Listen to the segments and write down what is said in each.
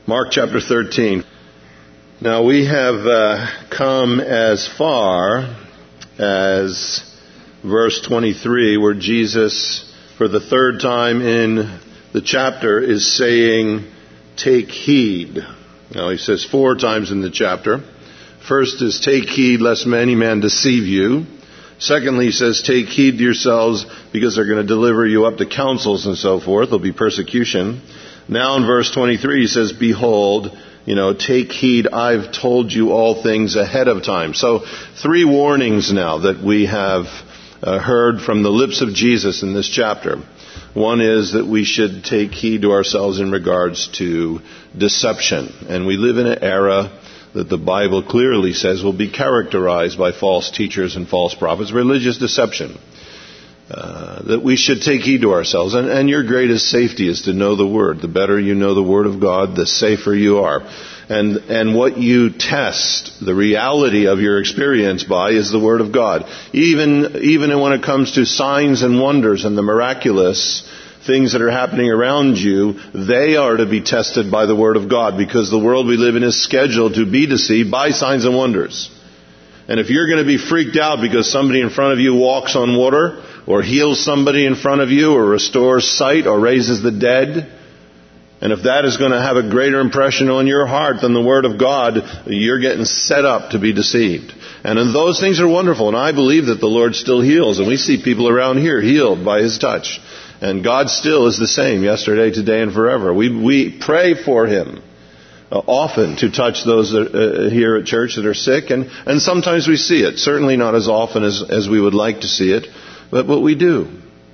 Mark chapter 13. Now we have come as far as verse 23, where Jesus, for the third time in the chapter, is saying, take heed. Now he says 4 times in the chapter. First is, take heed lest any man deceive you. Secondly, he says, take heed to yourselves because they're going to deliver you up to councils and so forth. There'll be persecution. Now in verse 23, he says, behold, take heed, I've told you all things ahead of time. So 3 warnings now that we have heard from the lips of Jesus in this chapter. One is that we should take heed to ourselves in regards to deception. And we live in an era that the Bible clearly says will be characterized by false teachers and false prophets, religious deception. That we should take heed to ourselves. And your greatest safety is to know the Word. The better you know the Word of God, the safer you are. And what you test the reality of your experience by is the Word of God. Even when it comes to signs and wonders and the miraculous things that are happening around you, they are to be tested by the Word of God, because the world we live in is scheduled to be deceived by signs and wonders. And if you're going to be freaked out because somebody in front of you walks on water, or heals somebody in front of you, or restores sight, or raises the dead, and if that is going to have a greater impression on your heart than the Word of God, you're getting set up to be deceived. And those things are wonderful, and I believe that the Lord still heals, and we see people around here healed by His touch. And God still is the same yesterday, today, and forever. We pray for Him often to touch those here at church that are sick, and sometimes we see it. Certainly not as often as we would like to see it, but we do.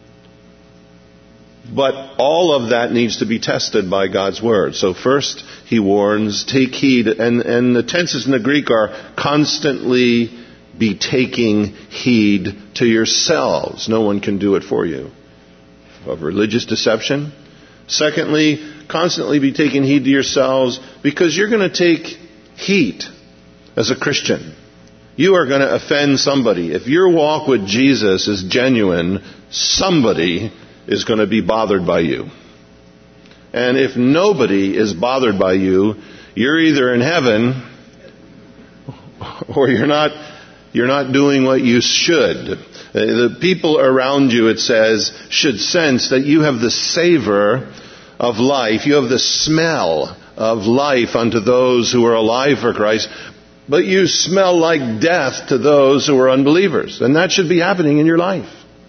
But all of that needs to be tested by God's Word. So first, He warns, take heed, and the tenses in the Greek are constantly be taking heed to yourselves. No one can do it for you. Of religious deception. Secondly, constantly be taking heed to yourselves, because you're going to take heat as a Christian. You are going to offend somebody. If your walk with Jesus is genuine, somebody is going to be bothered by you. And if nobody is bothered by you, you're either in heaven or you're not doing what you should. The people around you, it says, should sense that you have the savor of life. You have the smell of life unto those who are alive for Christ. But you smell like death to those who are unbelievers. And that should be happening in your life.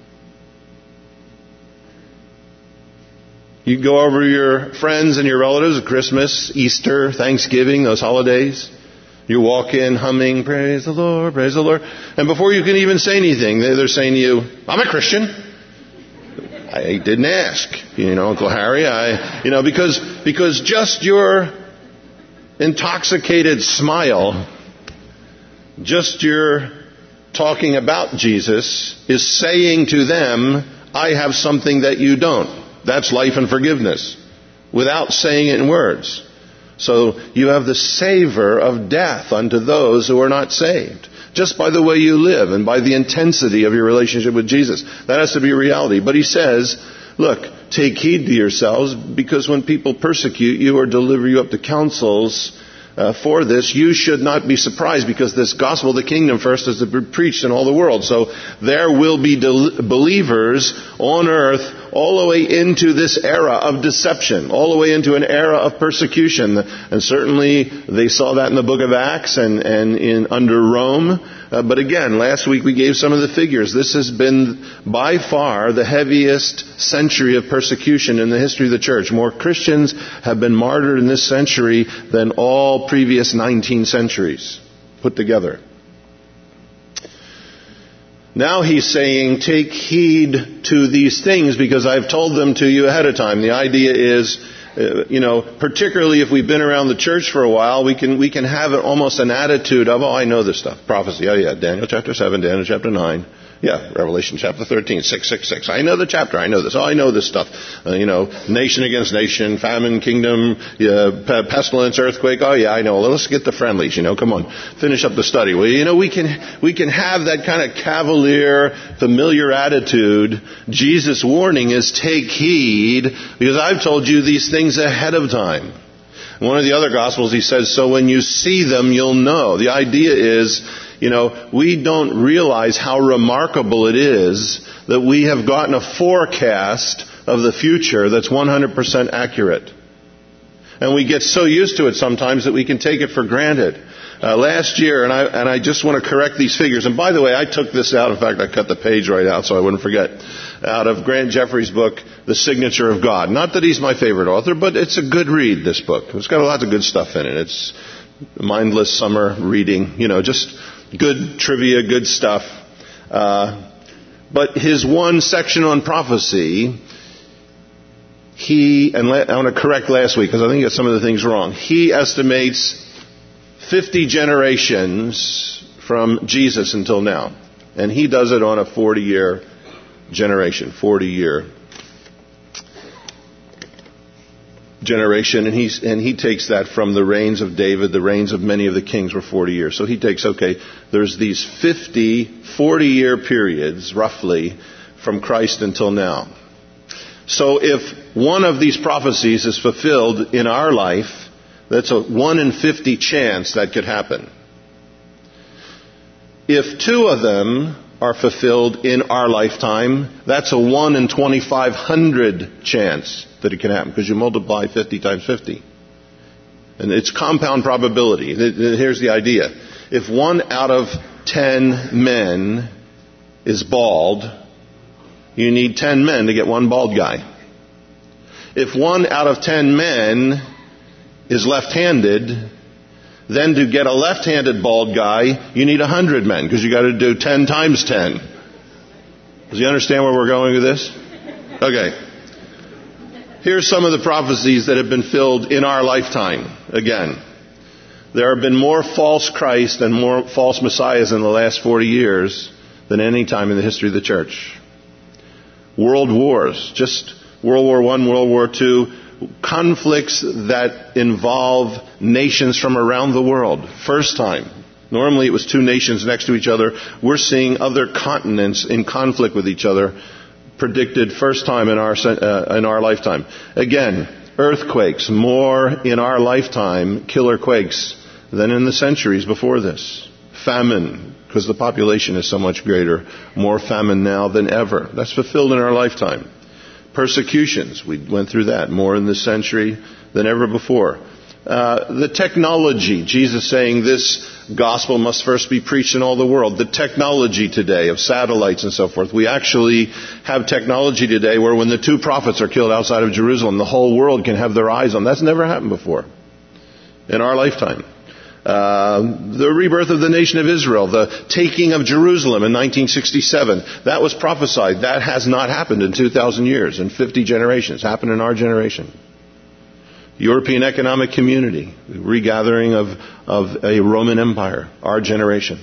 You go over your friends and your relatives at Christmas, Easter, Thanksgiving, those holidays. You walk in humming, praise the Lord, praise the Lord. And before you can even say anything, they're saying to you, I'm a Christian. I didn't ask. Uncle Harry, because just your intoxicated smile, just your talking about Jesus is saying to them, I have something that you don't. That's life and forgiveness, without saying it in words. So you have the savor of death unto those who are not saved, just by the way you live and by the intensity of your relationship with Jesus. That has to be a reality. But he says, look, take heed to yourselves, because when people persecute you or deliver you up to councils for this, you should not be surprised, because this gospel of the kingdom first is to be preached in all the world. So there will be believers on earth all the way into this era of deception, all the way into an era of persecution. And certainly they saw that in the book of Acts and under Rome. But again, last week we gave some of the figures. This has been by far the heaviest century of persecution in the history of the church. More Christians have been martyred in this century than all previous 19 centuries put together. Now he's saying, take heed to these things because I've told them to you ahead of time. The idea is, particularly if we've been around the church for a while, we can have almost an attitude of, I know this stuff. Prophecy, Daniel chapter 7, Daniel chapter 9. Yeah, Revelation chapter 13, 666. I know the chapter. I know this. I know this stuff. Nation against nation, famine, kingdom, pestilence, earthquake. I know. Let's get the friendlies. Come on, finish up the study. Well, we can have that kind of cavalier, familiar attitude. Jesus' warning is take heed, because I've told you these things ahead of time. In one of the other Gospels, he says, so when you see them, you'll know. The idea is, we don't realize how remarkable it is that we have gotten a forecast of the future that's 100% accurate. And we get so used to it sometimes that we can take it for granted. Last year, and I just want to correct these figures. And by the way, I took this out. In fact, I cut the page right out so I wouldn't forget. Out of Grant Jeffrey's book, The Signature of God. Not that he's my favorite author, but it's a good read, this book. It's got lots of good stuff in it. It's mindless summer reading, just good trivia, good stuff. But his one section on prophecy, I want to correct last week because I think I got some of the things wrong. He estimates 50 generations from Jesus until now. And he does it on a 40-year generation, 40-year generation. And he takes that from the reigns of David. The reigns of many of the kings were 40 years. So he takes, there's these 40-year periods, roughly, from Christ until now. So if one of these prophecies is fulfilled in our life, that's a 1 in 50 chance that could happen. If 2 of them are fulfilled in our lifetime, that's a 1 in 2,500 chance that it can happen, because you multiply 50 times 50. And it's compound probability. Here's the idea. If 1 out of 10 men is bald, you need 10 men to get 1 bald guy. If 1 out of 10 men is left-handed, then to get a left-handed bald guy, you need 100 men, because you got to do 10 times 10. Does you understand where we're going with this? Okay. Here's some of the prophecies that have been filled in our lifetime. Again, there have been more false Christ and more false messiahs in the last 40 years than any time in the history of the church. World wars, just World War I, World War II, conflicts that involve nations from around the world. First time. Normally it was 2 nations next to each other. We're seeing other continents in conflict with each other, predicted first time in our lifetime. Again, earthquakes, more in our lifetime, killer quakes, than in the centuries before this. Famine, because the population is so much greater, more famine now than ever. That's fulfilled in our lifetime. Persecutions, we went through that, more in this century than ever before. The technology, Jesus saying this gospel must first be preached in all the world. The technology today of satellites and so forth. We actually have technology today where when the 2 prophets are killed outside of Jerusalem, the whole world can have their eyes on them. That's never happened before in our lifetime. The rebirth of the nation of Israel, the taking of Jerusalem in 1967, that was prophesied. That has not happened in 2,000 years, in 50 generations. Happened in our generation. European Economic Community, regathering of a Roman Empire, our generation.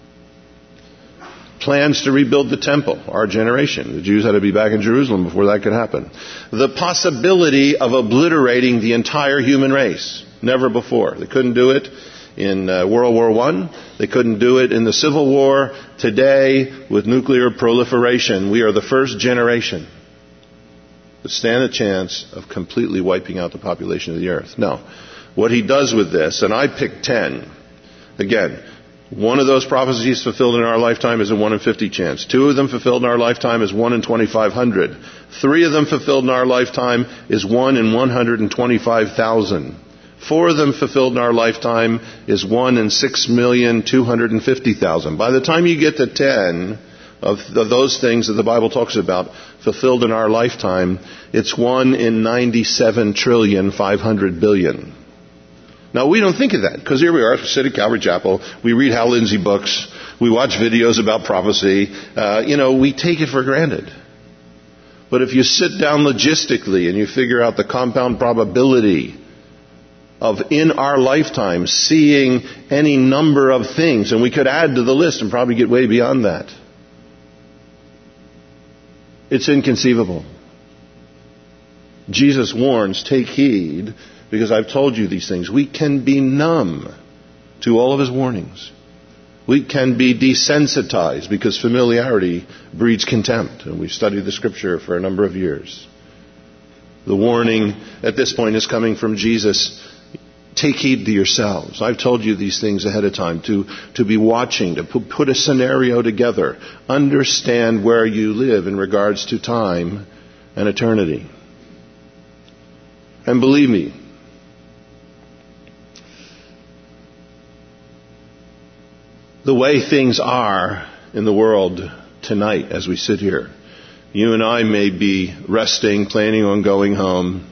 Plans to rebuild the temple, our generation. The Jews had to be back in Jerusalem before that could happen. The possibility of obliterating the entire human race. Never before. They couldn't do it in World War I. They couldn't do it in the Civil War. Today, with nuclear proliferation, we are the first generation to stand a chance of completely wiping out the population of the earth. Now, what he does with this, and I picked 10. Again, one of those prophecies fulfilled in our lifetime is a 1 in 50 chance. 2 of them fulfilled in our lifetime is 1 in 2,500. 3 of them fulfilled in our lifetime is 1 in 125,000. 4 of them fulfilled in our lifetime is 1 in 6,250,000. By the time you get to 10 of those things that the Bible talks about fulfilled in our lifetime, it's 1 in 97,500,000,000,000,000,000. Now, we don't think of that, because here we are, we sit at Calvary Chapel, we read Hal Lindsey books, we watch videos about prophecy, we take it for granted. But if you sit down logistically and you figure out the compound probability of in our lifetime seeing any number of things, and we could add to the list and probably get way beyond that, it's inconceivable. Jesus warns, take heed, because I've told you these things. We can be numb to all of his warnings. We can be desensitized because familiarity breeds contempt. And we've studied the scripture for a number of years. The warning at this point is coming from Jesus Take heed to yourselves. I've told you these things ahead of time, to be watching, to put a scenario together. Understand where you live in regards to time and eternity. And believe me, the way things are in the world tonight as we sit here, you and I may be resting, planning on going home,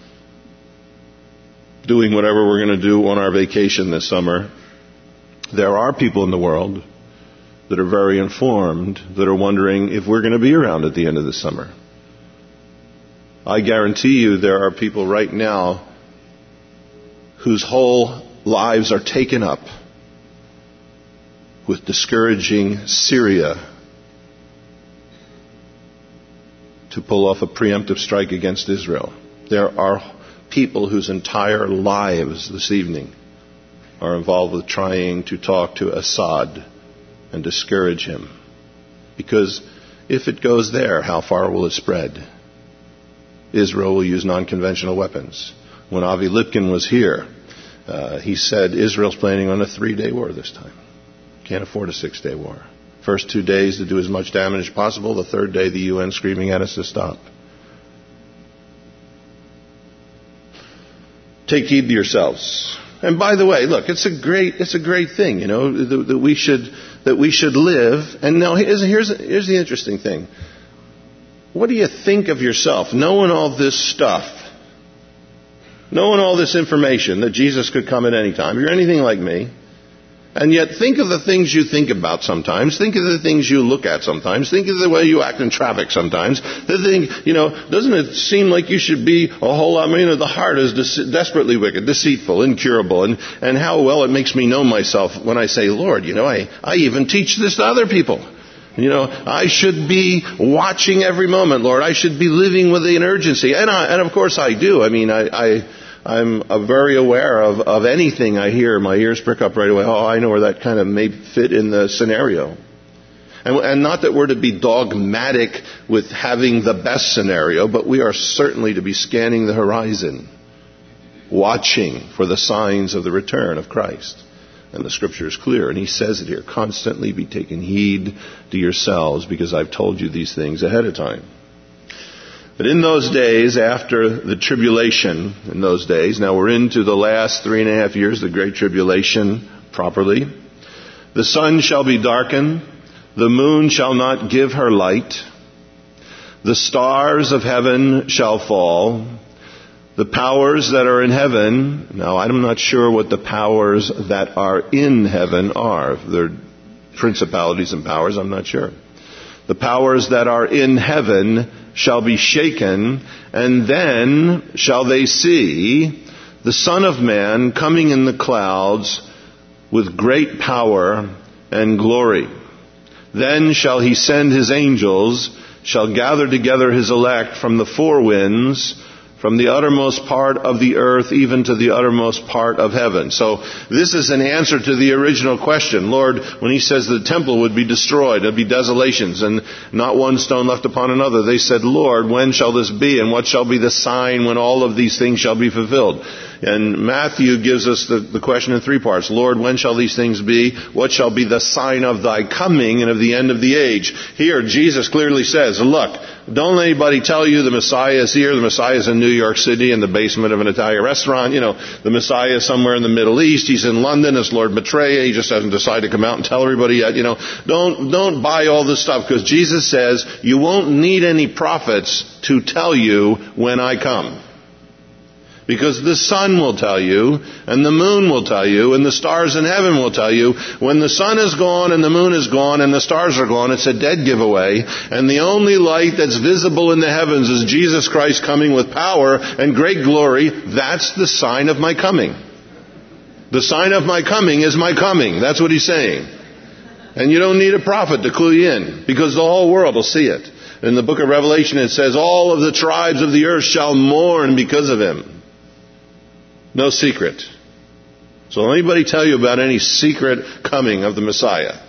doing whatever we're going to do on our vacation this summer. There are people in the world that are very informed that are wondering if we're going to be around at the end of the summer. I guarantee you there are people right now whose whole lives are taken up with discouraging Syria to pull off a preemptive strike against Israel. There are people whose entire lives this evening are involved with trying to talk to Assad and discourage him. Because if it goes there, how far will it spread? Israel will use non-conventional weapons. When Avi Lipkin was here, he said Israel's planning on a 3-day war this time. Can't afford a 6-day war. First 2 days to do as much damage as possible. The third day, the UN screaming at us to stop. Take heed to yourselves. And by the way, look, it's a great thing, that we should live. And now here's the interesting thing. What do you think of yourself, knowing all this stuff, knowing all this information that Jesus could come at any time? If you're anything like me, and yet think of the things you think about sometimes. Think of the things you look at sometimes. Think of the way you act in traffic sometimes. Doesn't it seem like you should be a whole lot more? The heart is desperately wicked, deceitful, incurable. And how well it makes me know myself when I say, Lord, I even teach this to other people. I should be watching every moment, Lord. I should be living with an urgency. And of course I do. I'm very aware of anything I hear. My ears prick up right away. Oh, I know where that kind of may fit in the scenario. And not that we're to be dogmatic with having the best scenario, but we are certainly to be scanning the horizon, watching for the signs of the return of Christ. And the Scripture is clear, and He says it here, constantly be taking heed to yourselves, because I've told you these things ahead of time. But in those days, after the tribulation, now we're into the last 3.5 years, the Great Tribulation properly. The sun shall be darkened, the moon shall not give her light, the stars of heaven shall fall, the powers that are in heaven. Now, I'm not sure what the powers that are in heaven are. If they're principalities and powers, I'm not sure. The powers that are in heaven shall be shaken, and then shall they see the Son of Man coming in the clouds with great power and glory. Then shall He send His angels, shall gather together His elect from the four winds, from the uttermost part of the earth, even to the uttermost part of heaven. So this is an answer to the original question. Lord, when He says the temple would be destroyed, there'd be desolations, and not one stone left upon another, they said, Lord, when shall this be? And what shall be the sign when all of these things shall be fulfilled? And Matthew gives us the question in 3 parts. Lord, when shall these things be? What shall be the sign of Thy coming and of the end of the age? Here, Jesus clearly says, look, don't let anybody tell you the Messiah is here. The Messiah is in New York City in the basement of an Italian restaurant. The Messiah is somewhere in the Middle East. He's in London. It's Lord Maitreya. He just hasn't decided to come out and tell everybody yet. Don't buy all this stuff, because Jesus says you won't need any prophets to tell you when I come. Because the sun will tell you, and the moon will tell you, and the stars in heaven will tell you. When the sun is gone, and the moon is gone, and the stars are gone, it's a dead giveaway. And the only light that's visible in the heavens is Jesus Christ coming with power and great glory. That's the sign of my coming. The sign of my coming is my coming. That's what He's saying. And you don't need a prophet to clue you in, because the whole world will see it. In the book of Revelation it says, all of the tribes of the earth shall mourn because of Him. No secret. So don't anybody tell you about any secret coming of the Messiah.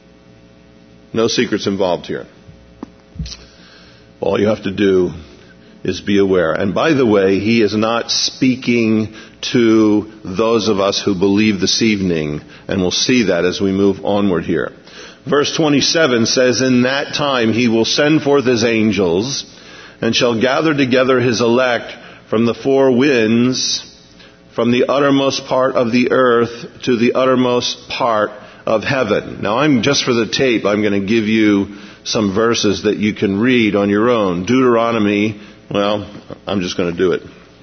No secrets involved here. All you have to do is be aware. And by the way, he is not speaking to those of us who believe this evening, and we'll see that as we move onward here. Verse 27 says, in that time he will send forth his angels, and shall gather together his elect from the four winds, from the uttermost part of the earth to the uttermost part of heaven. Now just for the tape, I'm going to give you some verses that you can read on your own. Deuteronomy, well, I'm just going to do it.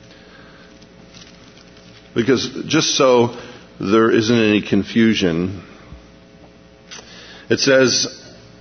Because just so there isn't any confusion, it says,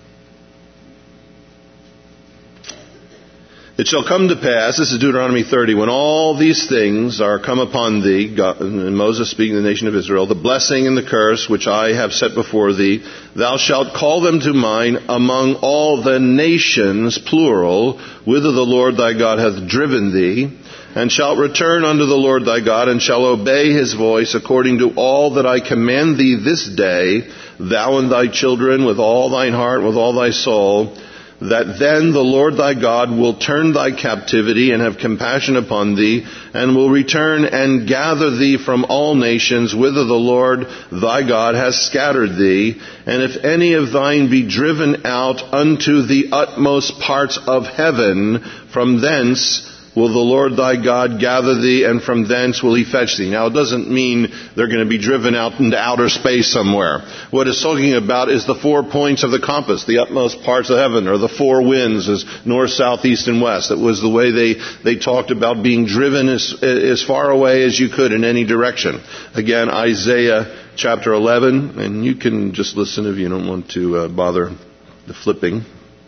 it shall come to pass, this is Deuteronomy 30, when all these things are come upon thee, God, and Moses speaking to the nation of Israel, the blessing and the curse which I have set before thee, thou shalt call them to mind among all the nations, plural, whither the Lord thy God hath driven thee, and shalt return unto the Lord thy God, and shall obey his voice according to all that I command thee this day, thou and thy children, with all thine heart, with all thy soul, that then the Lord thy God will turn thy captivity and have compassion upon thee, and will return and gather thee from all nations whither the Lord thy God has scattered thee. And if any of thine be driven out unto the utmost parts of heaven, from thence will the Lord thy God gather thee, and from thence will he fetch thee. Now, it doesn't mean they're going to be driven out into outer space somewhere. What it's talking about is the 4 points of the compass, the utmost parts of heaven, or the four winds, as north, south, east, and west. That was the way they talked about being driven as far away as you could in any direction. Again, Isaiah chapter 11, and you can just listen if you don't want to bother the flipping.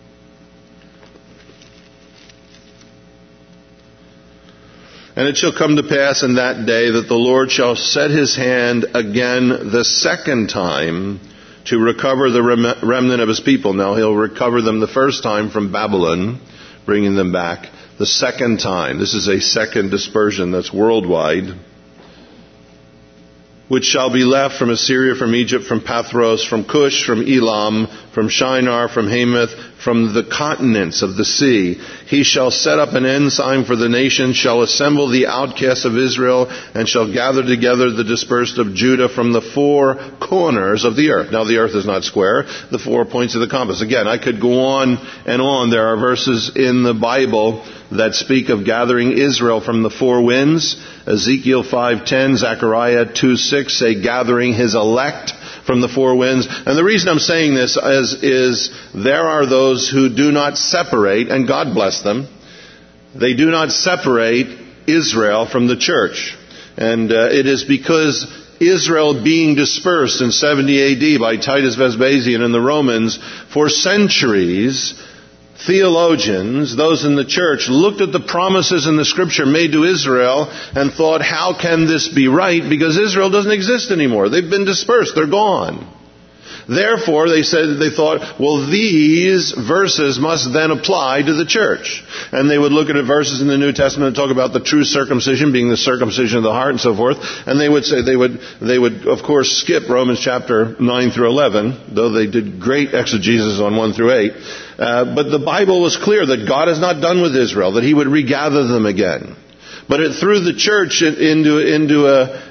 And it shall come to pass in that day that the Lord shall set his hand again the second time to recover the remnant of his people. Now he'll recover them the first time from Babylon, bringing them back. The second time, this is a second dispersion that's worldwide, which shall be left from Assyria, from Egypt, from Pathros, from Cush, from Elam, from Shinar, from Hamath, from the continents of the sea. He shall set up an ensign for the nations, shall assemble the outcasts of Israel, and shall gather together the dispersed of Judah from the four corners of the earth. Now the earth is not square, the 4 points of the compass. Again, I could go on and on. There are verses in the Bible that speak of gathering Israel from the four winds. Ezekiel 5:10, Zechariah 2:6 say gathering his elect from the four winds. And the reason I'm saying this is there are those who do not separate, and God bless them, they do not separate Israel from the church. And it is because Israel being dispersed in 70 AD by Titus Vespasian and the Romans for centuries, theologians, those in the church, looked at the promises in the Scripture made to Israel and thought, how can this be right? Because Israel doesn't exist anymore. They've been dispersed. They're gone. Therefore, they thought, well, these verses must then apply to the church. And they would look at verses in the New Testament and talk about the true circumcision being the circumcision of the heart and so forth. And they would say, they would of course skip Romans chapter 9 through 11, though they did great exegesis on 1 through 8. But the Bible was clear that God is not done with Israel, that he would regather them again. But it threw the church into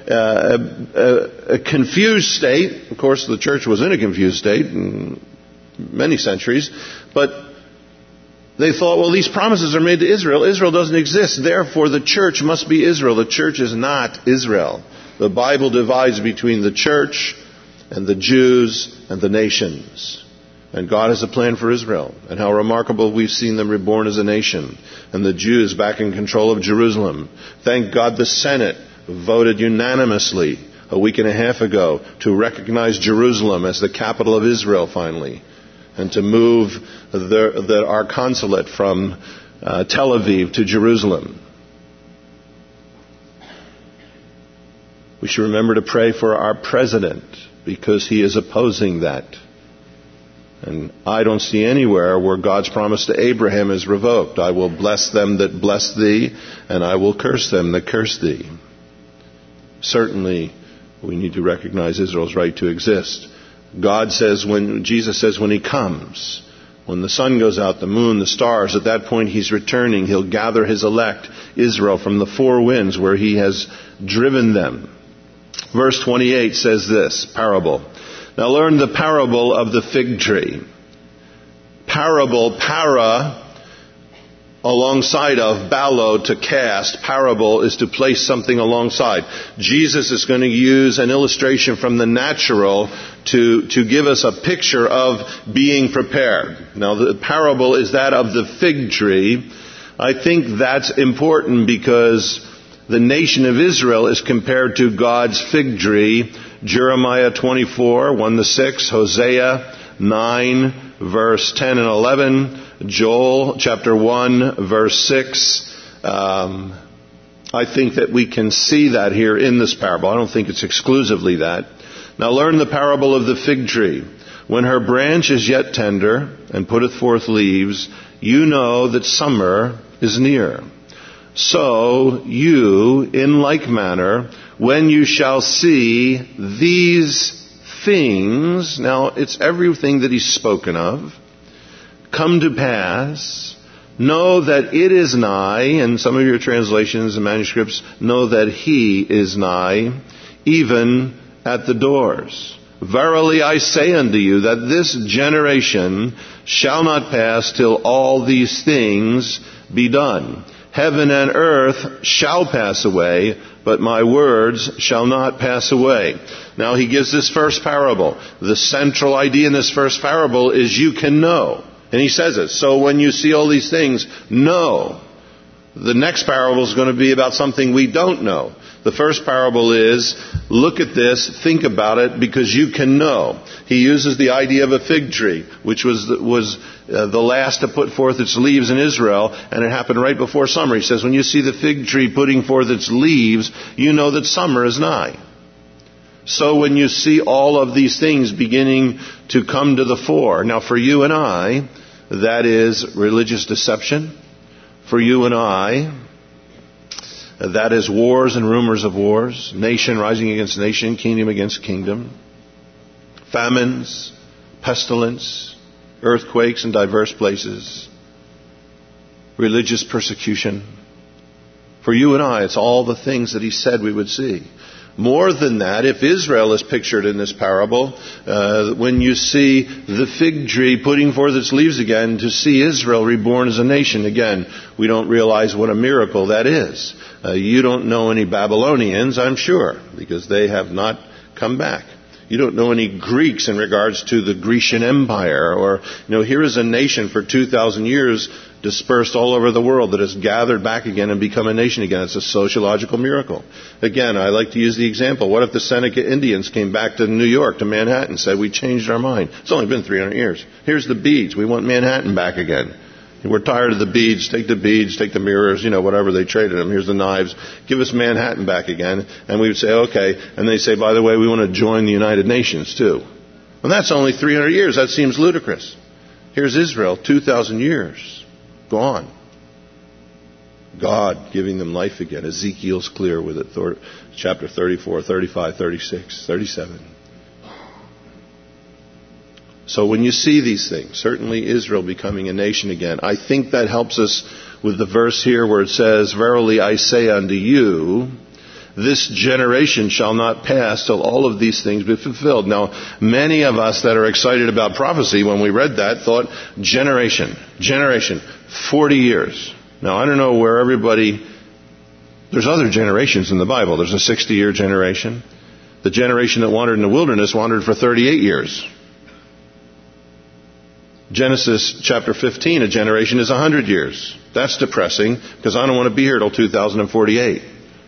a confused state. Of course, the church was in a confused state in many centuries. But they thought, well, these promises are made to Israel. Israel doesn't exist. Therefore, the church must be Israel. The church is not Israel. The Bible divides between the church and the Jews and the nations. And God has a plan for Israel. And how remarkable we've seen them reborn as a nation. And the Jews back in control of Jerusalem. Thank God the Senate voted unanimously a week and a half ago to recognize Jerusalem as the capital of Israel finally. And to move our consulate from Tel Aviv to Jerusalem. We should remember to pray for our president because he is opposing that. And I don't see anywhere where God's promise to Abraham is revoked. I will bless them that bless thee, and I will curse them that curse thee. Certainly, we need to recognize Israel's right to exist. Jesus says when he comes, When the sun goes out, the moon, the stars, at that point he's returning. He'll gather his elect, Israel, from the four winds where he has driven them. Verse 28 says this, parable. Now learn the parable of the fig tree. Parable, para, alongside of, balo, to cast. Parable is to place something alongside. Jesus is going to use an illustration from the natural to give us a picture of being prepared. Now the parable is that of the fig tree. I think that's important because the nation of Israel is compared to God's fig tree. Jeremiah 24, 1-6, Hosea 9, verse 10 and 11, Joel chapter 1, verse 6. I think that we can see that here in this parable. I don't think it's exclusively that. Now learn the parable of the fig tree. When her branch is yet tender and putteth forth leaves, you know that summer is near. So you, in like manner, when you shall see these things, now it's everything that he's spoken of, come to pass, know that it is nigh, and some of your translations and manuscripts know that he is nigh, even at the doors. Verily I say unto you that this generation shall not pass till all these things be done. Heaven and earth shall pass away, but my words shall not pass away. Now he gives this first parable. The central idea in this first parable is you can know. And he says it. So when you see all these things, know. The next parable is going to be about something we don't know. The first parable is, look at this, think about it, because you can know. He uses the idea of a fig tree, which was the last to put forth its leaves in Israel, and it happened right before summer. He says, when you see the fig tree putting forth its leaves, you know that summer is nigh. So when you see all of these things beginning to come to the fore, now for you and I, that is religious deception. For you and I, that is wars and rumors of wars, nation rising against nation, kingdom against kingdom, famines, pestilence, earthquakes in diverse places, religious persecution. For you and I, it's all the things that he said we would see. More than that, if Israel is pictured in this parable, when you see the fig tree putting forth its leaves again, to see Israel reborn as a nation again, we don't realize what a miracle that is. You don't know any Babylonians, I'm sure, because they have not come back. You don't know any Greeks in regards to the Grecian Empire, or, here is a nation for 2,000 years dispersed all over the world that has gathered back again and become a nation again. It's a sociological miracle. Again, I like to use the example. What if the Seneca Indians came back to New York, to Manhattan, and said, we changed our mind? It's only been 300 years. Here's the beads. We want Manhattan back again. We're tired of the beads. Take the mirrors, whatever they traded them. Here's the knives. Give us Manhattan back again. And we would say, okay. And they say, by the way, we want to join the United Nations too. And that's only 300 years. That seems ludicrous. Here's Israel, 2,000 years gone. God giving them life again. Ezekiel's clear with it. Chapter 34, 35, 36, 37. So when you see these things, certainly Israel becoming a nation again, I think that helps us with the verse here where it says, verily I say unto you, this generation shall not pass till all of these things be fulfilled. Now, many of us that are excited about prophecy, when we read that, thought, generation, 40 years. Now, I don't know where there's other generations in the Bible. There's a 60-year generation. The generation that wandered in the wilderness wandered for 38 years. Genesis chapter 15, a generation is 100 years. That's depressing, because I don't want to be here till 2048.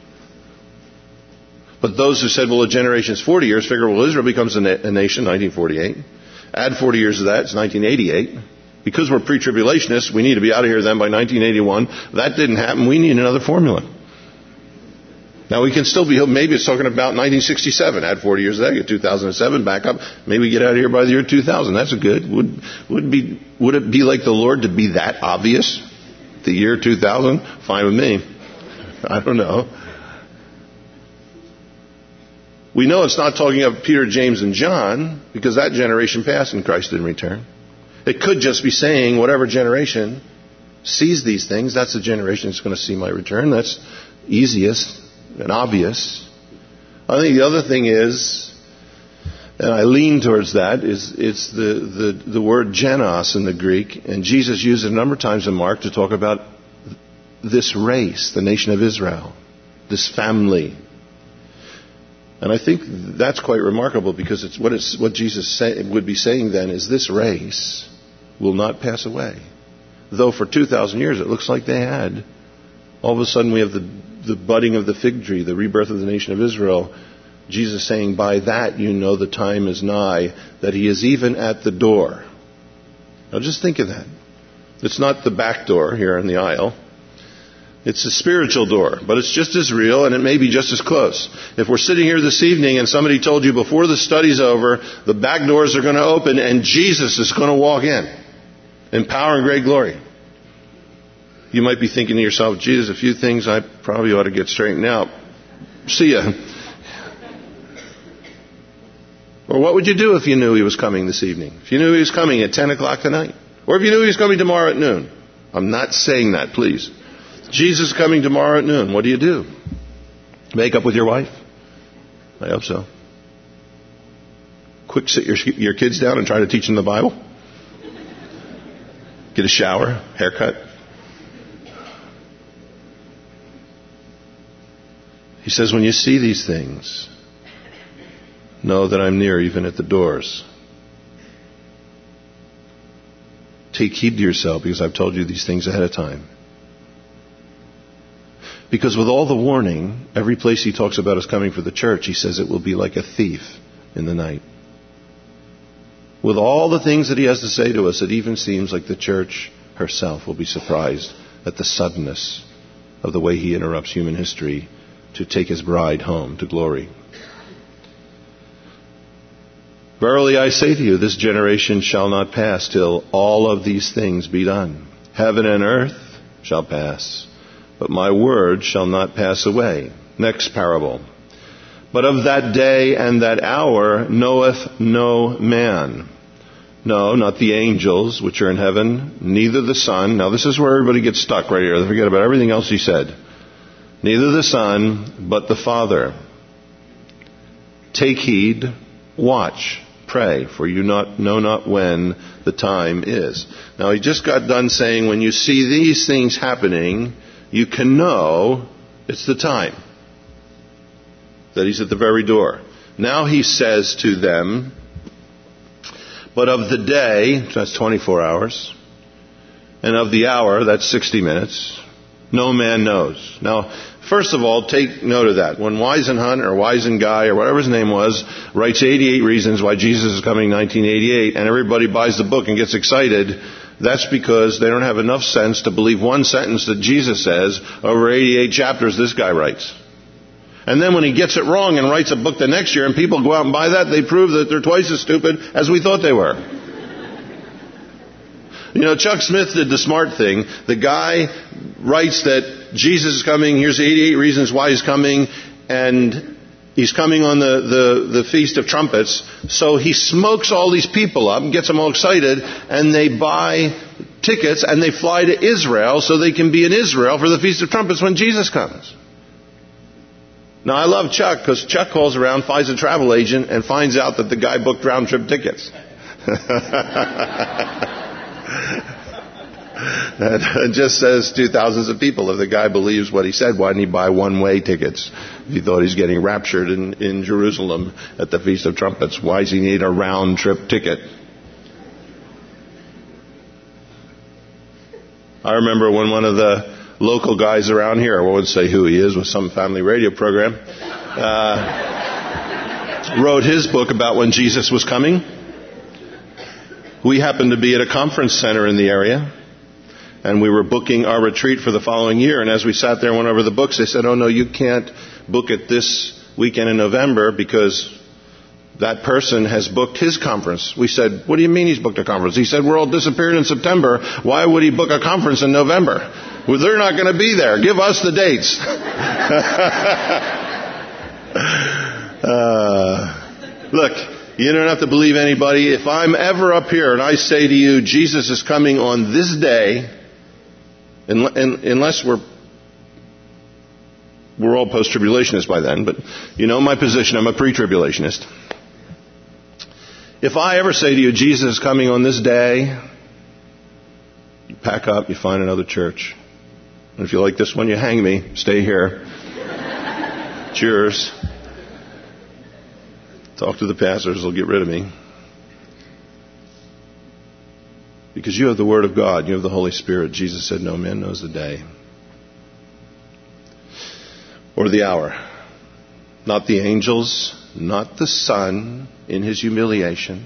But those who said, well, a generation is 40 years, figure, well, Israel becomes a nation, 1948. Add 40 years to that, it's 1988. Because we're pre-tribulationists, we need to be out of here then by 1981. That didn't happen. We need another formula. Now we can still be, maybe it's talking about 1967. Add 40 years to that, get 2007, back up. Maybe get out of here by the year 2000. That's good. Would it be like the Lord to be that obvious? The year 2000? Fine with me. I don't know. We know it's not talking of Peter, James, and John, because that generation passed and Christ didn't return. It could just be saying whatever generation sees these things, that's the generation that's going to see my return. That's easiest and obvious. I think the other thing is, and I lean towards that, it's the word genos in the Greek, and Jesus used it a number of times in Mark to talk about this race, the nation of Israel, this family. And I think that's quite remarkable, because it's what Jesus would be saying then is this race will not pass away. Though for 2,000 years it looks like they had. All of a sudden we have the budding of the fig tree, the rebirth of the nation of Israel. Jesus saying, by that you know the time is nigh, that he is even at the door. Now just think of that. It's not the back door here in the aisle. It's a spiritual door, but it's just as real, and it may be just as close. If we're sitting here this evening and somebody told you before the study's over, the back doors are going to open and Jesus is going to walk in power and great glory, you might be thinking to yourself, Jesus, a few things I probably ought to get straightened out. See ya. Or what would you do if you knew he was coming this evening? If you knew he was coming at 10 o'clock tonight? Or if you knew he was coming tomorrow at noon? I'm not saying that, please. Jesus is coming tomorrow at noon. What do? Make up with your wife? I hope so. Quick sit your kids down and try to teach them the Bible? Get a shower, haircut? He says, when you see these things, know that I'm near, even at the doors. Take heed to yourself, because I've told you these things ahead of time. Because with all the warning, every place he talks about us coming for the church, he says it will be like a thief in the night. With all the things that he has to say to us, it even seems like the church herself will be surprised at the suddenness of the way he interrupts human history to take his bride home to glory. Verily I say to you, this generation shall not pass till all of these things be done. Heaven and earth shall pass, but my word shall not pass away. Next parable. But of that day and that hour knoweth no man. No, not the angels which are in heaven, neither the Son. Now this is where everybody gets stuck right here. They forget about everything else he said. Neither the Son, but the Father. Take heed, watch, pray, for you know not when the time is. Now he just got done saying, when you see these things happening, you can know it's the time. That he's at the very door. Now he says to them, but of the day, that's 24 hours, and of the hour, that's 60 minutes, no man knows. Now, first of all, take note of that. When Wisenhunt or Wisenguy or whatever his name was writes 88 Reasons Why Jesus is Coming in 1988, and everybody buys the book and gets excited, that's because they don't have enough sense to believe one sentence that Jesus says over 88 chapters this guy writes. And then when he gets it wrong and writes a book the next year and people go out and buy that, they prove that they're twice as stupid as we thought they were. You know, Chuck Smith did the smart thing. The guy writes that Jesus is coming, here's 88 reasons why he's coming, and he's coming on the Feast of Trumpets. So he smokes all these people up and gets them all excited, and they buy tickets and they fly to Israel so they can be in Israel for the Feast of Trumpets when Jesus comes. Now, I love Chuck because Chuck calls around, finds a travel agent, and finds out that the guy booked round-trip tickets. It just says to thousands of people, if the guy believes what he said, why didn't he buy one-way tickets? If he thought he's getting raptured in Jerusalem at the Feast of Trumpets, why does he need a round-trip ticket? I remember when one of the local guys around here, I won't say who he is, with some family radio program, wrote his book about when Jesus was coming. We happened to be at a conference center in the area, and we were booking our retreat for the following year. And as we sat there and went over the books, they said, oh no, you can't book it this weekend in November because that person has booked his conference. We said, what do you mean he's booked a conference? He said, we're all disappearing in September. Why would he book a conference in November? Well, they're not going to be there. Give us the dates. Look, You don't have to believe anybody. If I'm ever up here and I say to you, Jesus is coming on this day, unless we're all post-tribulationists by then, but you know my position, I'm a pre-tribulationist. If I ever say to you, Jesus is coming on this day, you pack up, you find another church. And if you like this one, you hang me, stay here. It's yours. Talk to the pastors, they'll get rid of me. Because you have the Word of God, you have the Holy Spirit. Jesus said, no man knows the day or the hour. Not the angels, not the Son in his humiliation.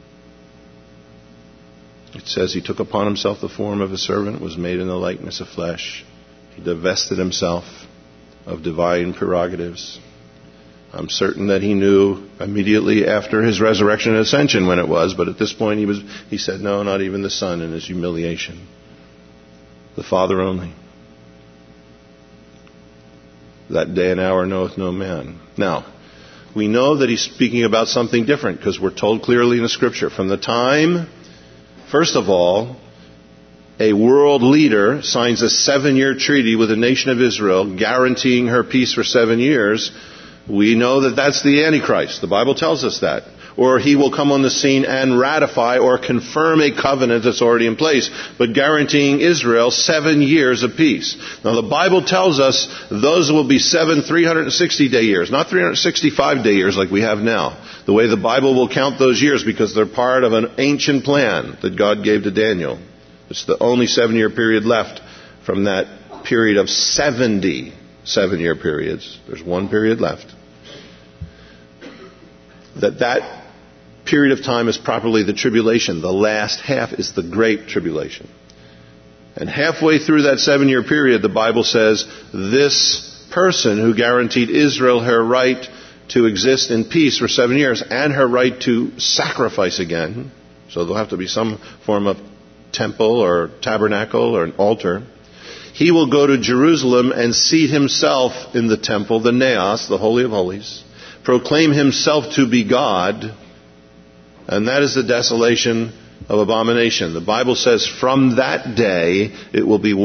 It says he took upon himself the form of a servant, was made in the likeness of flesh. He divested himself of divine prerogatives. I'm certain that he knew immediately after his resurrection and ascension when it was, but at this point he said, no, not even the Son in his humiliation. The Father only. That day and hour knoweth no man. Now, we know that he's speaking about something different because we're told clearly in the Scripture. From the time, first of all, a world leader signs a 7-year treaty with the nation of Israel guaranteeing her peace for 7 years, we know that that's the Antichrist. The Bible tells us that. Or he will come on the scene and ratify or confirm a covenant that's already in place, but guaranteeing Israel 7 years of peace. Now the Bible tells us those will be 7 360-day years, not 365-day years like we have now. The way the Bible will count those years because they're part of an ancient plan that God gave to Daniel. It's the only 7-year period left from that period of 70 7-year periods. There's one period left. That period of time is properly the tribulation. The last half is the great tribulation. And halfway through that 7-year period, the Bible says, this person who guaranteed Israel her right to exist in peace for 7 years and her right to sacrifice again, so there'll have to be some form of temple or tabernacle or an altar, he will go to Jerusalem and seat himself in the temple, the Naos, the Holy of Holies, proclaim himself to be God, and that is the desolation of abomination. The Bible says from that day it will be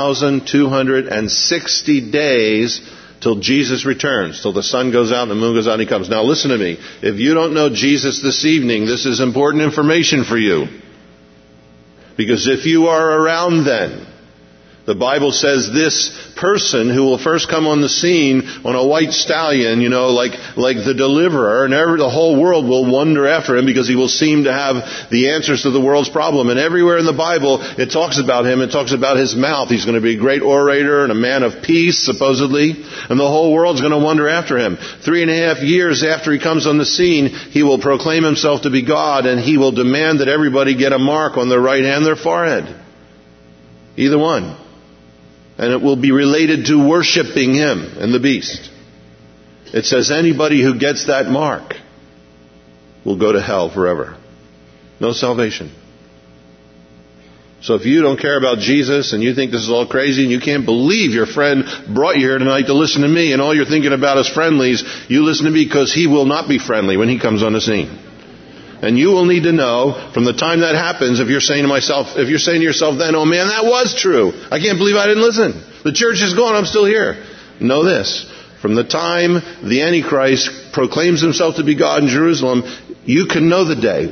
1,260 days till Jesus returns, till the sun goes out and the moon goes out and he comes. Now listen to me. If you don't know Jesus this evening, this is important information for you. Because if you are around then, the Bible says this person who will first come on the scene on a white stallion, like the deliverer, and the whole world will wonder after him because he will seem to have the answers to the world's problem. And everywhere in the Bible, it talks about him. It talks about his mouth. He's going to be a great orator and a man of peace, supposedly. And the whole world's going to wonder after him. 3.5 years after he comes on the scene, he will proclaim himself to be God, and he will demand that everybody get a mark on their right hand, their forehead. Either one. And it will be related to worshiping him and the beast. It says anybody who gets that mark will go to hell forever. No salvation. So if you don't care about Jesus and you think this is all crazy and you can't believe your friend brought you here tonight to listen to me and all you're thinking about is friendlies, you listen to me because he will not be friendly when he comes on the scene. And you will need to know from the time that happens, if you're saying to yourself then, oh man, that was true. I can't believe I didn't listen. The church is gone, I'm still here. Know this. From the time the Antichrist proclaims himself to be God in Jerusalem, you can know the day.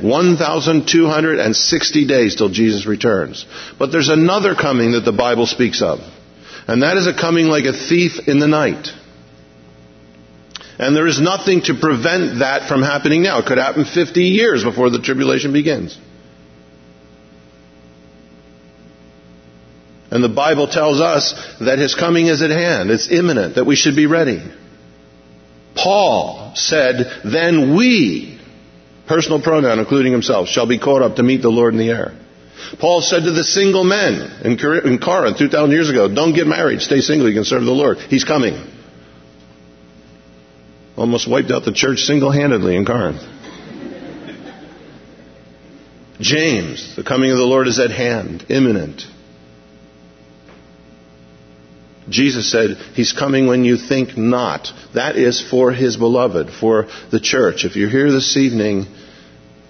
1,260 days till Jesus returns. But there's another coming that the Bible speaks of. And that is a coming like a thief in the night. And there is nothing to prevent that from happening now. It could happen 50 years before the tribulation begins. And the Bible tells us that his coming is at hand. It's imminent, that we should be ready. Paul said, then we, personal pronoun including himself, shall be caught up to meet the Lord in the air. Paul said to the single men in Corinth 2,000 years ago, don't get married, stay single, you can serve the Lord. He's coming. Almost wiped out the church single-handedly in Corinth. James, the coming of the Lord is at hand, imminent. Jesus said, he's coming when you think not. That is for his beloved, for the church. If you're here this evening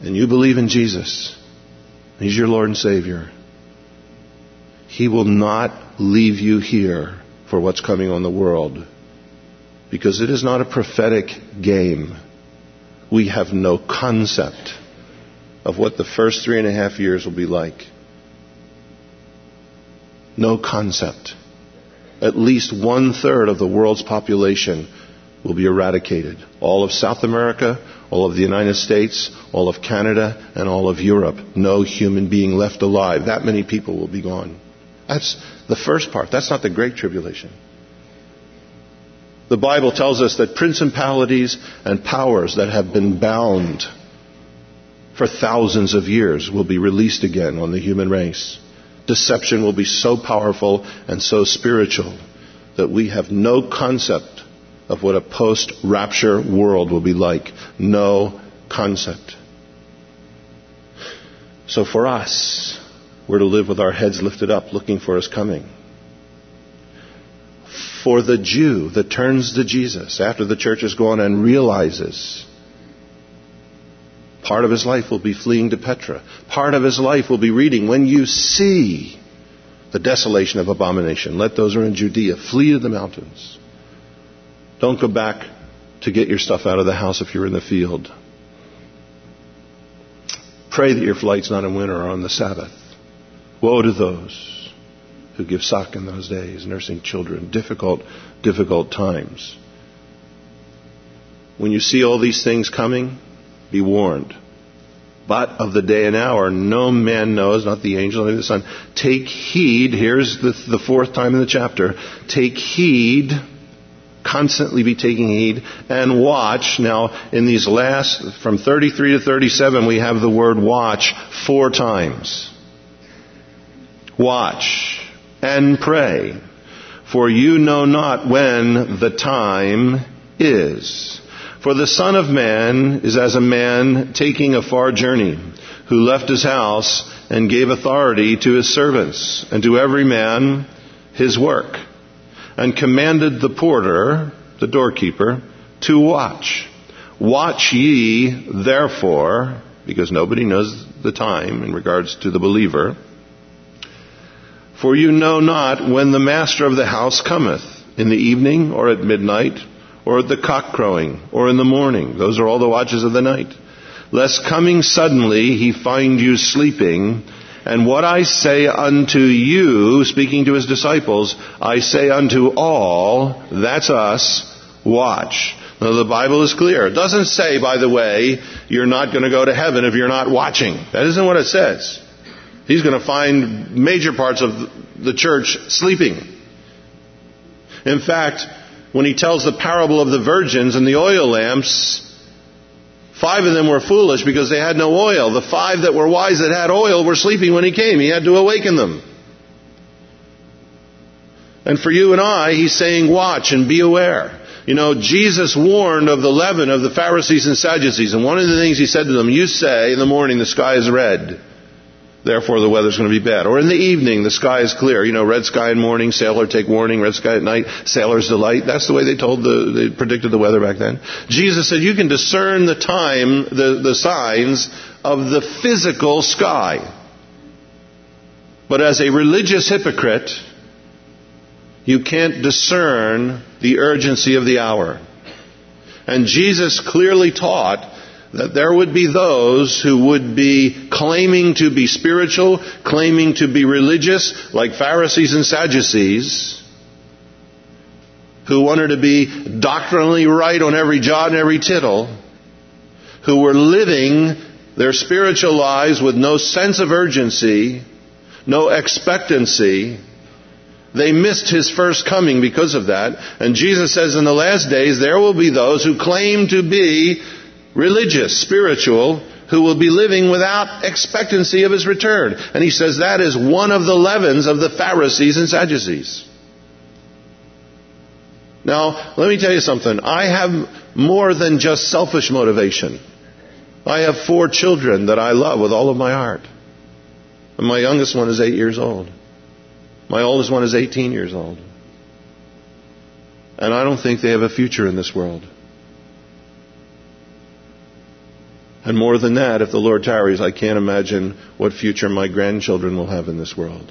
and you believe in Jesus, He's your Lord and Savior, He will not leave you here for what's coming on the world. Because it is not a prophetic game. We have no concept of what the first 3.5 years will be like. No concept. At least 1/3 of the world's population will be eradicated. All of South America, all of the United States, all of Canada, and all of Europe. No human being left alive. That many people will be gone. That's the first part. That's not the Great Tribulation. The Bible tells us that principalities and powers that have been bound for thousands of years will be released again on the human race. Deception will be so powerful and so spiritual that we have no concept of what a post-rapture world will be like. No concept. So for us, we're to live with our heads lifted up, looking for His coming. For the Jew that turns to Jesus after the church is gone and realizes part of his life will be fleeing to Petra. Part of his life will be reading, when you see the desolation of abomination, let those who are in Judea flee to the mountains. Don't go back to get your stuff out of the house if you're in the field. Pray that your flight's not in winter or on the Sabbath. Woe to those who give suck in those days, nursing children. Difficult times. When you see all these things coming, be warned. But of the day and hour, no man knows, not the angel, nor the Son. Take heed. Here's the fourth time in the chapter. Take heed. Constantly be taking heed. And watch. Now, in these last, from 33 to 37, we have the word watch 4 times. Watch and pray, for you know not when the time is. For the Son of Man is as a man taking a far journey, who left his house and gave authority to his servants, and to every man his work, and commanded the porter, the doorkeeper, to watch. Watch ye therefore, because nobody knows the time in regards to the believer, for you know not when the master of the house cometh, in the evening, or at midnight, or at the cock crowing, or in the morning. Those are all the watches of the night. Lest coming suddenly he find you sleeping. And what I say unto you, speaking to his disciples, I say unto all, that's us, watch. Now the Bible is clear. It doesn't say, by the way, you're not going to go to heaven if you're not watching. That isn't what it says. He's going to find major parts of the church sleeping. In fact, when he tells the parable of the virgins and the oil lamps, 5 of them were foolish because they had no oil. The 5 that were wise that had oil were sleeping when he came. He had to awaken them. And for you and I, he's saying, watch and be aware. You know, Jesus warned of the leaven of the Pharisees and Sadducees. And one of the things he said to them, you say in the morning the sky is red, therefore the weather's going to be bad. Or in the evening the sky is clear. You know, red sky in morning, sailor take warning, red sky at night, sailor's delight. That's the way they predicted the weather back then. Jesus said you can discern the time, the signs of the physical sky. But as a religious hypocrite, you can't discern the urgency of the hour. And Jesus clearly taught that there would be those who would be claiming to be spiritual, claiming to be religious, like Pharisees and Sadducees, who wanted to be doctrinally right on every jot and every tittle, who were living their spiritual lives with no sense of urgency, no expectancy. They missed his first coming because of that. And Jesus says in the last days there will be those who claim to be religious, spiritual, who will be living without expectancy of his return. And he says that is one of the leavens of the Pharisees and Sadducees. Now, let me tell you something. I have more than just selfish motivation. I have 4 children that I love with all of my heart. And my youngest one is 8 years old. My oldest one is 18 years old. And I don't think they have a future in this world. And more than that, if the Lord tarries, I can't imagine what future my grandchildren will have in this world.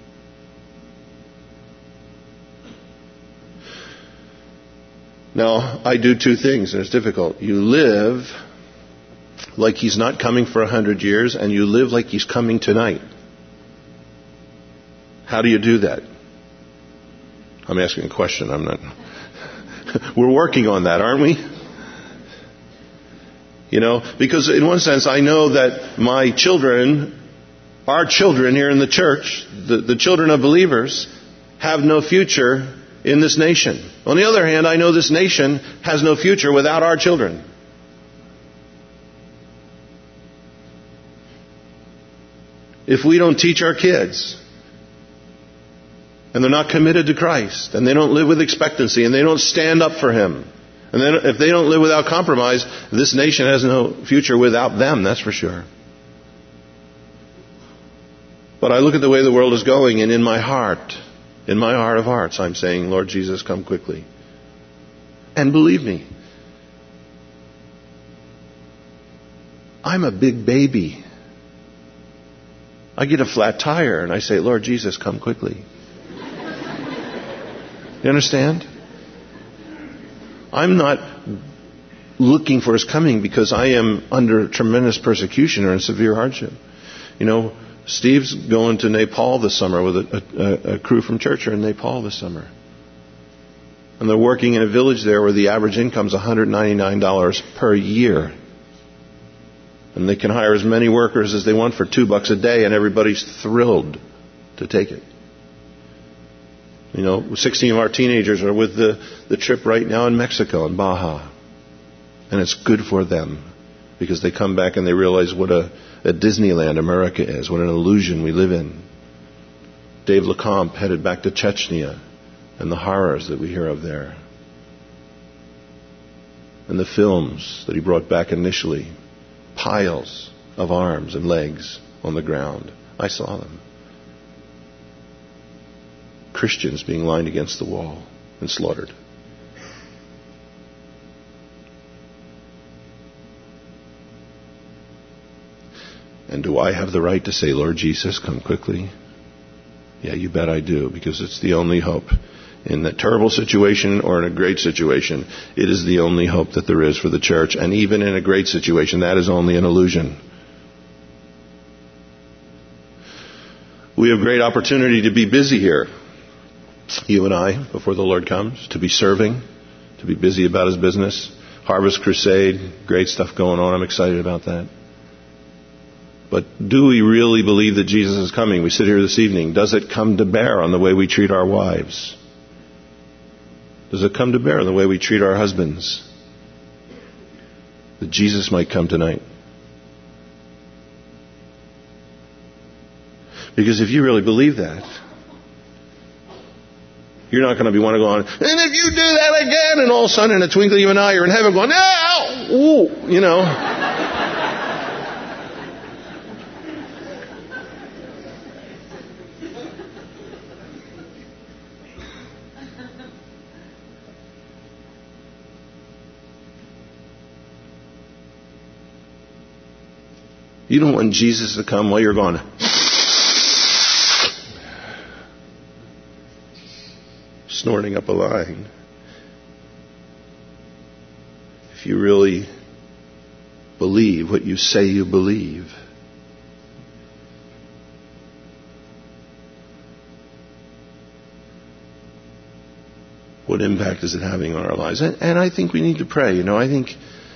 Now, I do two things, and it's difficult. You live like He's not coming for 100 years, and you live like He's coming tonight. How do you do that? I'm asking a question. I'm not. We're working on that, aren't we? You know, because in one sense, I know that my children, our children here in the church, the children of believers, have no future in this nation. On the other hand, I know this nation has no future without our children. If we don't teach our kids, and they're not committed to Christ, and they don't live with expectancy, and they don't stand up for Him, and then if they don't live without compromise, this nation has no future without them, that's for sure. But I look at the way the world is going, and in my heart of hearts, I'm saying, Lord Jesus, come quickly. And believe me, I'm a big baby. I get a flat tire and I say, Lord Jesus, come quickly. You understand? I'm not looking for His coming because I am under tremendous persecution or in severe hardship. You know, Steve's going to Nepal this summer with a crew from church here in Nepal this summer. And they're working in a village there where the average income is $199 per year. And they can hire as many workers as they want for $2 a day, and everybody's thrilled to take it. You know, 16 of our teenagers are with the trip right now in Mexico, in Baja. And it's good for them because they come back and they realize what a Disneyland America is, what an illusion we live in. Dave Lecomte headed back to Chechnya and the horrors that we hear of there. And the films that he brought back initially, piles of arms and legs on the ground. I saw them. Christians being lined against the wall and slaughtered. And do I have the right to say, Lord Jesus, come quickly? Yeah, you bet I do, because it's the only hope. In that terrible situation or in a great situation, it is the only hope that there is for the church. And even in a great situation, that is only an illusion. We have great opportunity to be busy here. You and I, before the Lord comes, to be serving, to be busy about His business. Harvest Crusade, great stuff going on. I'm excited about that. But do we really believe that Jesus is coming? We sit here this evening. Does it come to bear on the way we treat our wives? Does it come to bear on the way we treat our husbands? That Jesus might come tonight. Because if you really believe that, you're not going to be wanting to go on, and if you do that again, and all of a sudden in a twinkling of an eye, you're in heaven going, no! Ooh, you know. You don't want Jesus to come while you're going, snorting up a line. If you really believe what you say you believe. What impact is it having on our lives? And I think we need to pray. You know, I think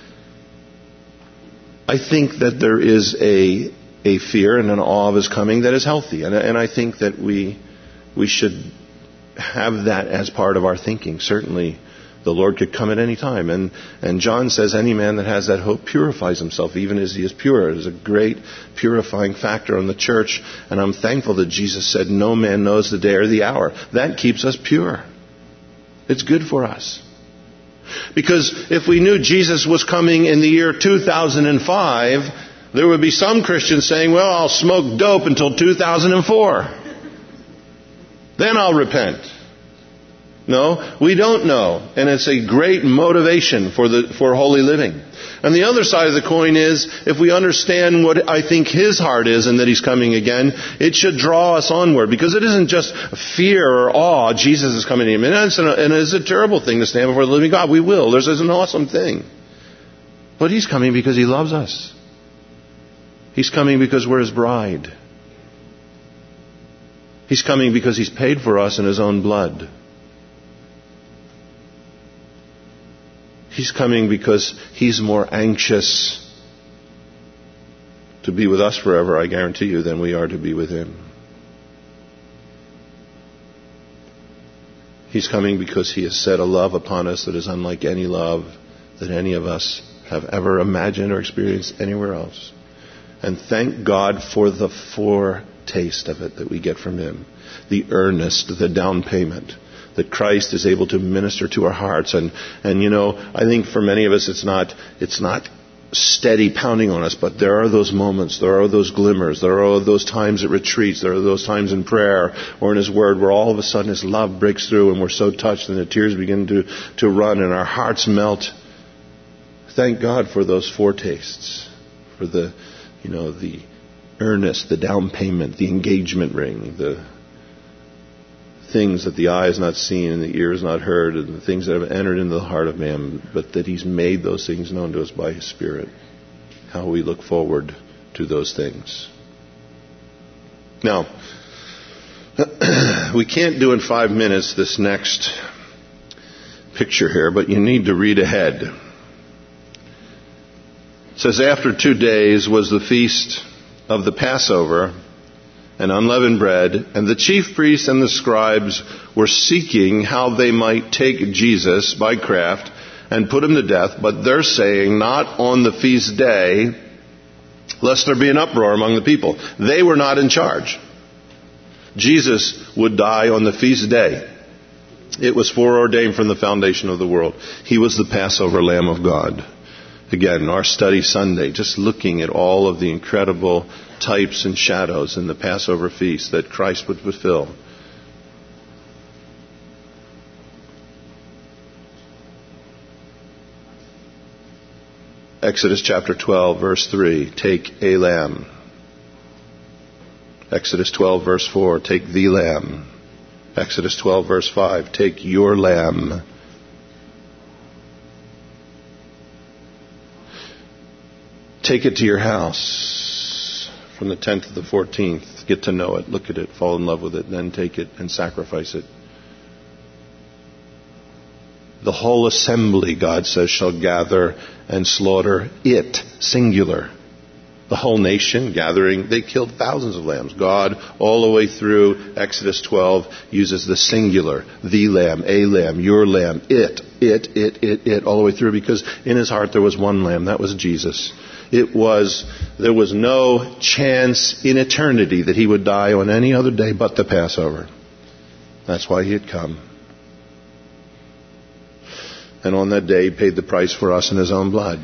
that there is a fear and an awe of His coming that is healthy. And I think that we should have that as part of our thinking. Certainly, the Lord could come at any time. And John says any man that has that hope purifies himself, even as he is pure. It is a great purifying factor on the church. And I'm thankful that Jesus said, no man knows the day or the hour. That keeps us pure. It's good for us. Because if we knew Jesus was coming in the year 2005, there would be some Christians saying, well, I'll smoke dope until 2004. Then I'll repent. No, we don't know. And it's a great motivation for holy living. And the other side of the coin is, if we understand what I think His heart is and that He's coming again, it should draw us onward. Because it isn't just fear or awe, Jesus is coming in. And it's a terrible thing to stand before the living God. We will. This is an awesome thing. But He's coming because He loves us. He's coming because we're His bride. He's coming because He's paid for us in His own blood. He's coming because He's more anxious to be with us forever, I guarantee you, than we are to be with Him. He's coming because He has set a love upon us that is unlike any love that any of us have ever imagined or experienced anywhere else. And thank God for the foretaste of it that we get from Him. The earnest, the down payment that Christ is able to minister to our hearts. And you know, I think for many of us it's not steady pounding on us, but there are those moments, there are those glimmers, there are those times at retreats, there are those times in prayer or in His Word where all of a sudden His love breaks through and we're so touched and the tears begin to run and our hearts melt. Thank God for those foretastes, for the earnest, the down payment, the engagement ring, the things that the eye has not seen and the ear has not heard, and the things that have entered into the heart of man, but that He's made those things known to us by His Spirit. How we look forward to those things. Now, we can't do in 5 minutes this next picture here, but you need to read ahead. It says, after 2 days was the feast of the Passover and unleavened bread, and the chief priests and the scribes were seeking how they might take Jesus by craft and put Him to death, but they're saying, not on the feast day, lest there be an uproar among the people. They were not in charge. Jesus would die on the feast day. It was foreordained from the foundation of the world. He was the Passover Lamb of God. Again, our study Sunday, just looking at all of the incredible types and shadows in the Passover feast that Christ would fulfill. Exodus chapter 12, verse 3, take a lamb. Exodus 12, verse 4, take the lamb. Exodus 12, verse 5, take your lamb. Take it to your house from the 10th to the 14th. Get to know it, look at it, fall in love with it, then take it and sacrifice it. The whole assembly, God says, shall gather and slaughter it, singular. The whole nation gathering, they killed thousands of lambs. God, all the way through Exodus 12, uses the singular, the lamb, a lamb, your lamb, it, all the way through, because in His heart there was one lamb, that was Jesus. There was no chance in eternity that He would die on any other day but the Passover. That's why He had come. And on that day, He paid the price for us in His own blood.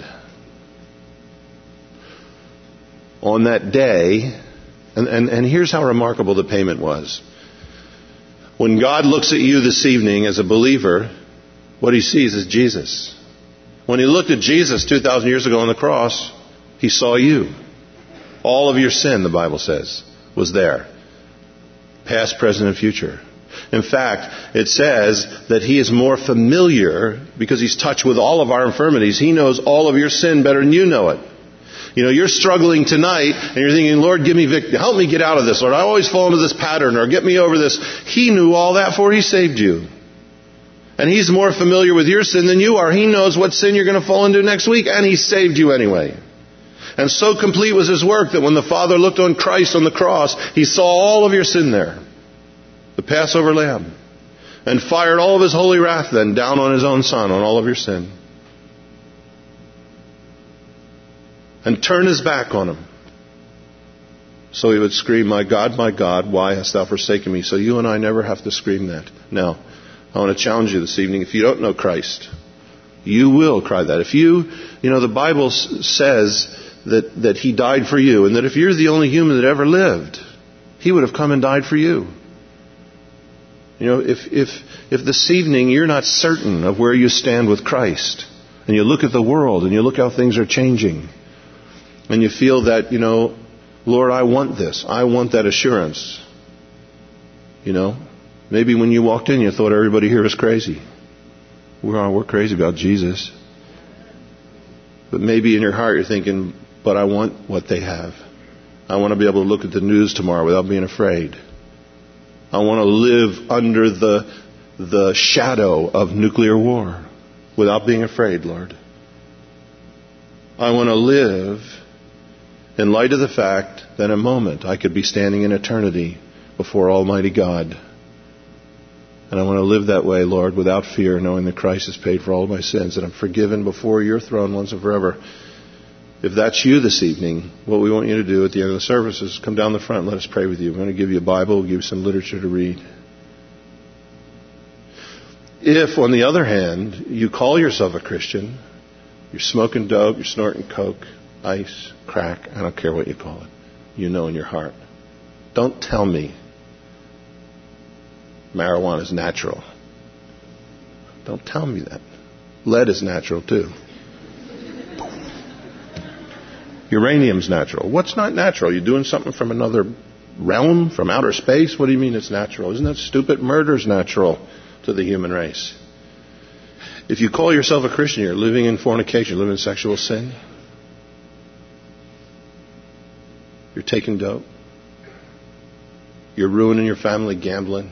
On that day, and here's how remarkable the payment was. When God looks at you this evening as a believer, what He sees is Jesus. When He looked at Jesus 2,000 years ago on the cross, He saw you. All of your sin, the Bible says, was there. Past, present, and future. In fact, it says that He is more familiar because He's touched with all of our infirmities. He knows all of your sin better than you know it. You know, you're struggling tonight and you're thinking, Lord, give me victory. Help me get out of this. Lord, I always fall into this pattern, or get me over this. He knew all that before He saved you. And He's more familiar with your sin than you are. He knows what sin you're going to fall into next week, and He saved you anyway. And so complete was His work that when the Father looked on Christ on the cross, He saw all of your sin there. The Passover Lamb. And fired all of His holy wrath then down on His own Son, on all of your sin. And turn His back on Him. So He would scream, my God, why hast Thou forsaken me? So you and I never have to scream that. Now, I want to challenge you this evening. If you don't know Christ, you will cry that. If the Bible says that He died for you, and that if you're the only human that ever lived, He would have come and died for you. You know, if this evening you're not certain of where you stand with Christ, and you look at the world and you look how things are changing, and you feel that, you know, Lord, I want this. I want that assurance. You know, maybe when you walked in, you thought everybody here was crazy. We're crazy about Jesus. But maybe in your heart you're thinking, but I want what they have. I want to be able to look at the news tomorrow without being afraid. I want to live under the shadow of nuclear war without being afraid, Lord. I want to live in light of the fact that in a moment I could be standing in eternity before Almighty God. And I want to live that way, Lord, without fear, knowing that Christ has paid for all of my sins, that I'm forgiven before your throne once and forever. If that's you this evening, what we want you to do at the end of the service is come down the front and let us pray with you. We're going to give you a Bible, we'll give you some literature to read. If, on the other hand, you call yourself a Christian, you're smoking dope, you're snorting coke, ice, crack, I don't care what you call it, you know in your heart. Don't tell me marijuana is natural. Don't tell me that. Lead is natural too. Uranium's natural. What's not natural? You doing something from another realm, from outer space? What do you mean it's natural? Isn't that stupid? Murder's natural to the human race. If you call yourself a Christian, you're living in fornication, you're living in sexual sin. You're taking dope. You're ruining your family gambling.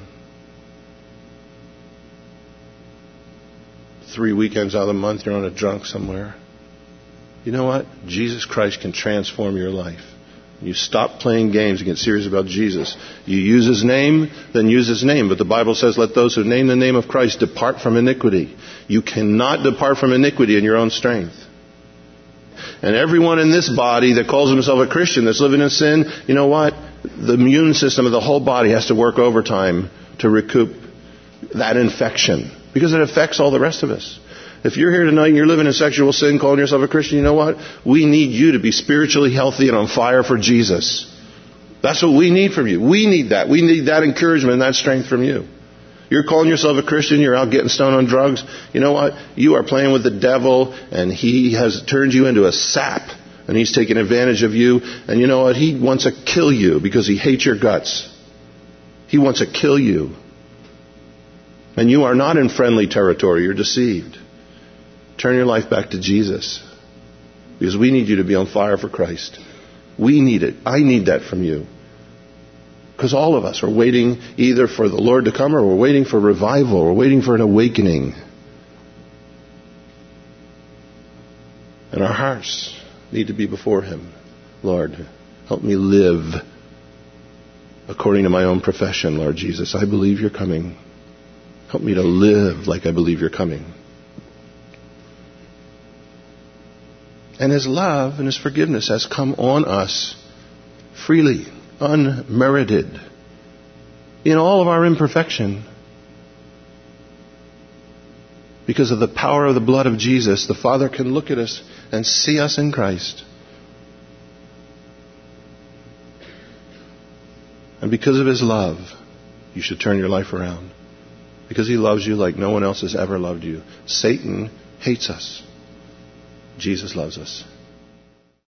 3 weekends out of the month, you're on a drunk somewhere. You know what? Jesus Christ can transform your life. You stop playing games and get serious about Jesus. You use His name, then use His name. But the Bible says, let those who name the name of Christ depart from iniquity. You cannot depart from iniquity in your own strength. And everyone in this body that calls himself a Christian that's living in sin, you know what? The immune system of the whole body has to work overtime to recoup that infection. Because it affects all the rest of us. If you're here tonight and you're living in sexual sin, calling yourself a Christian, you know what? We need you to be spiritually healthy and on fire for Jesus. That's what we need from you. We need that. We need that encouragement and that strength from you. You're calling yourself a Christian, you're out getting stoned on drugs. You know what? You are playing with the devil, and he has turned you into a sap. And he's taking advantage of you. And you know what? He wants to kill you because he hates your guts. He wants to kill you. And you are not in friendly territory. You're deceived. Turn your life back to Jesus. Because we need you to be on fire for Christ. We need it. I need that from you. Because all of us are waiting either for the Lord to come, or we're waiting for revival. We're waiting for an awakening. And our hearts need to be before Him. Lord, help me live according to my own profession, Lord Jesus. I believe you're coming. Help me to live like I believe you're coming. And His love and His forgiveness has come on us freely, unmerited, in all of our imperfection. Because of the power of the blood of Jesus, the Father can look at us and see us in Christ. And because of His love, you should turn your life around. Because He loves you like no one else has ever loved you. Satan hates us. Jesus loves us.